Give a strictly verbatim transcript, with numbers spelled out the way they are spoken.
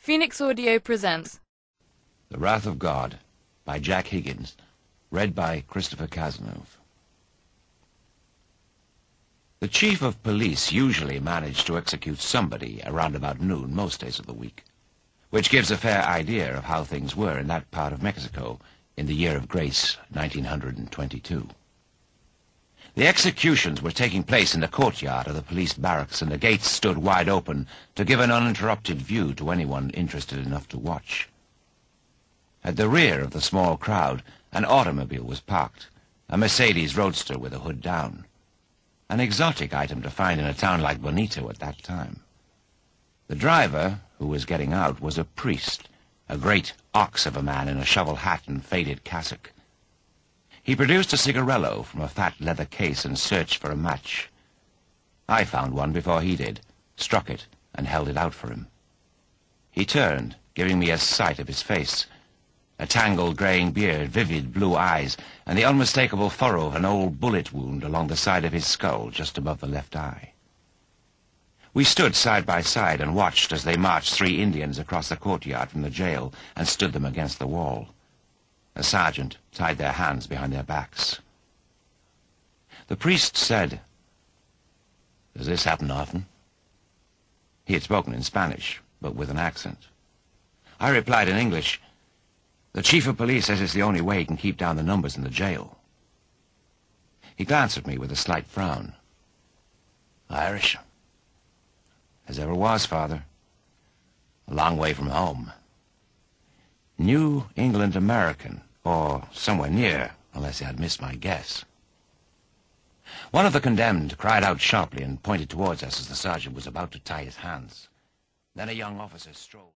Phoenix Audio presents The Wrath of God by Jack Higgins, read by Christopher Cazenove. The chief of police usually managed to execute somebody around about noon most days of the week, which gives a fair idea of how things were in that part of Mexico in the year of grace nineteen twenty-two. The executions were taking place in the courtyard of the police barracks, and the gates stood wide open to give an uninterrupted view to anyone interested enough to watch. At the rear of the small crowd, an automobile was parked, a Mercedes Roadster with the hood down, an exotic item to find in a town like Bonito at that time. The driver, who was getting out, was a priest, a great ox of a man in a shovel hat and faded cassock. He produced a cigarello from a fat leather case and searched for a match. I found one before he did, struck it, and held it out for him. He turned, giving me a sight of his face, a tangled graying beard, vivid blue eyes, and the unmistakable furrow of an old bullet wound along the side of his skull just above the left eye. We stood side by side and watched as they marched three Indians across the courtyard from the jail and stood them against the wall. A sergeant tied their hands behind their backs. The priest said, "Does this happen often?" He had spoken in Spanish, but with an accent. I replied in English, "The chief of police says it's the only way he can keep down the numbers in the jail." He glanced at me with a slight frown. "Irish?" "As ever was, Father. A long way from home. New England American, or somewhere near, unless I had missed my guess." One of the condemned cried out sharply and pointed towards us as the sergeant was about to tie his hands. Then a young officer strolled.